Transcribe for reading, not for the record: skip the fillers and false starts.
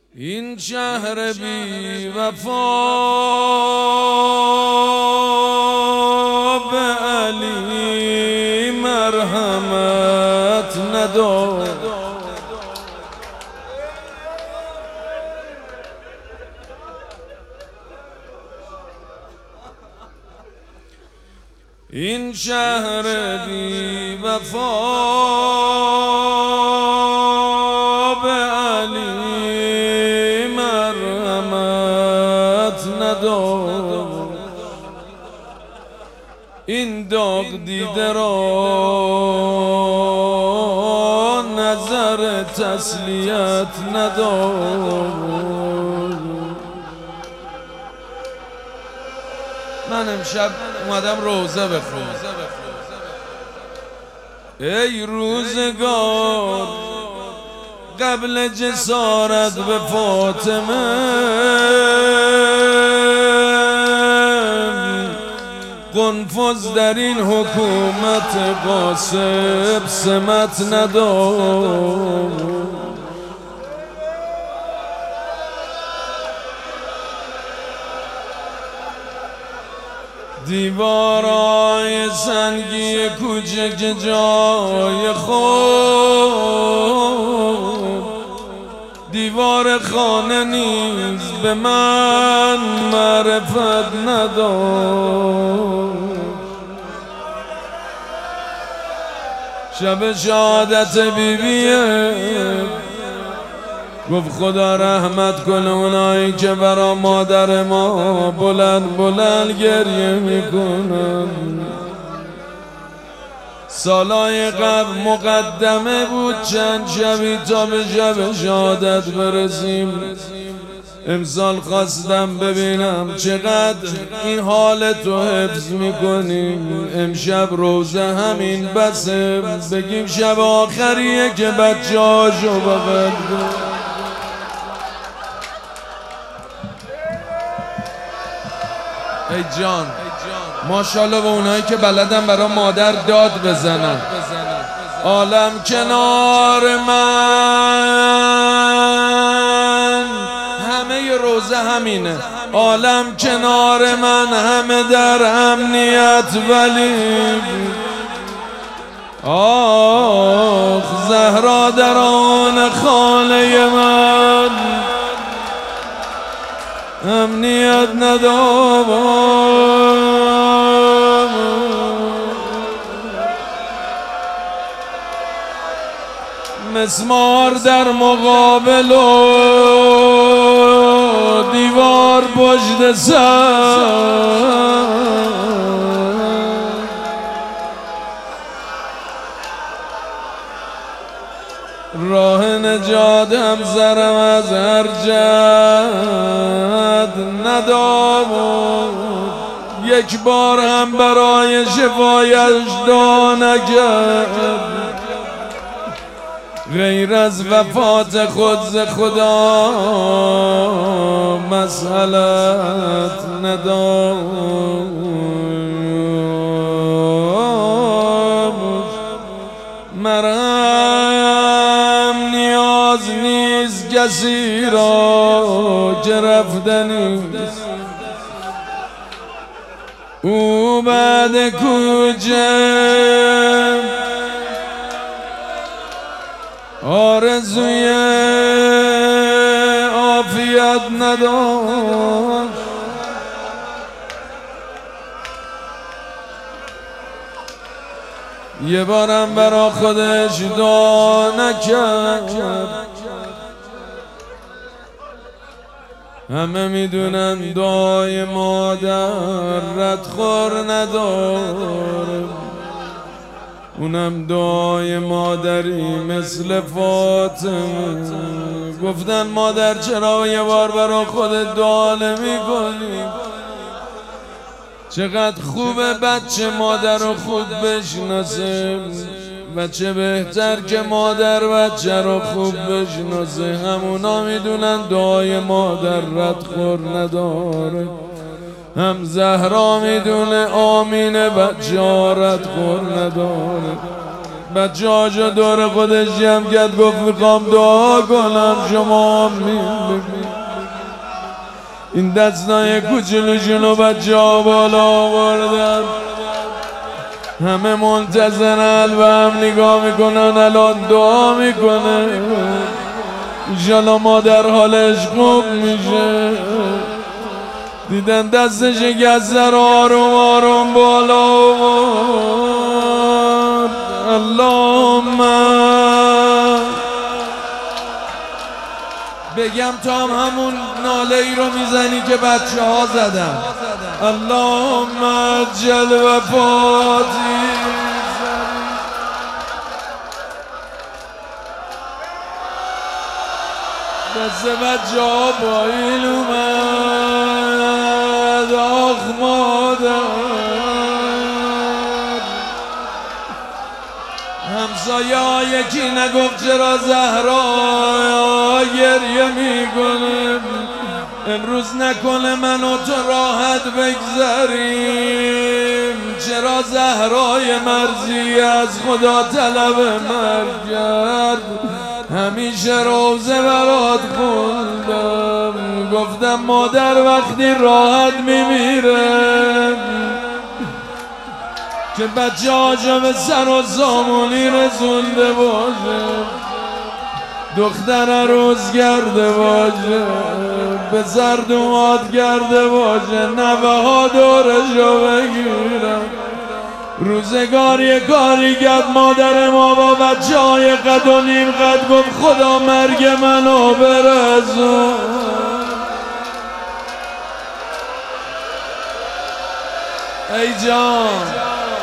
این شهر بی وفا به علی مرحمت نداد. این شهر بی وفا به علی مرحمت نداد. این داغ دیده را نظر تسلیت نداد. من امشب اومدم روزه بخونم. ای روزگار قبل جسارت به فاطمه، قنفذ در این حکومت غاصب سمت نداد. دیوارای سنگی کوچک جای خود، دیوار خانه نیز به من معرفت نداد. شب شهادت بیبیه گفت خدا رحمت کنه اونایی که برا مادر ما بلند بلند گریه میکنن. سالای قبل مقدمه بود چند شبی تا به شب شهادت برسیم. امسال خواستم ببینم چقدر این حال تو حفظ میکنیم. امشب روزه همین بسه، بگیم شب آخریه که بچه هاشو بغل کن. ای جان ماشاءالله به اونایی که بلدن برا مادر داد بزنن. عالم کنار من، همه روزه همینه. عالم کنار من، همه در امنیت، ولی آخ زهرا در آن خانه من امنیت ندارم. مسمار در مقابل و دیوار پشت سر، راه نجات هم سرم از هر جد ندامد. یک بار هم برای شفایش دعا نکرد، غیر از وفات خود ز خدا مسئلت ندامد. مرهم نیاز نیست کسی را که رفتنیست، او بعد کوچه آرزوی عافیت نداشت. یه بارم برا خودش دعا نکرد. همه میدونن دعای مادر ردخور نداره، اونم دعای مادری مثل فاطمه. گفتن مادر چرا یه بار برا خودت دعا نمی کنی؟ چقدر خوبه بچه مادر رو خوب بشناسه، بچه بهتر که مادر بچه رو خوب بشناسه. همونا میدونن دعای مادر ردخور نداره، هم زهرا میدونه آمین بچه ها ردخور نداره. بچه هاشو دور خودش جمع کرد گفت میخوام دعا کنم شما آمین. این دستای کوچولوشونو بچه ها بالا آوردن، همه منتظرن و هم نگاه میکنن الان دعا میکنه انشالله مادر حالش خوب میشه. دیدن دستش گزر آروم آروم بالا آورد. اللهم بگم تا همون ناله ای رو میزنی که بچه ها زدن. اللهم عجل وفاتی. دست بچه ها پایین اومد. آخ مادر، همسایه ها یکی نگفت چرا زهرا گریه میکنه، امروز نکنه من و تو راحت بگذریم. چرا زهرای مرزی از خدا طلب مرگ کرد، همیشه روزه برات خوندم، گفتم مادر وقتی راحت میمیره که بچه هاشو به سر و سامونی رسونده باشه، دختر روز کرده باشه، به سر دومات کرده باشه، نوه ها دورشو بگیرم. روزگار یه کاری کرد مادر ما با بچه های قد و نیم قد، گفت خدا مرگ منو برسون. ای جان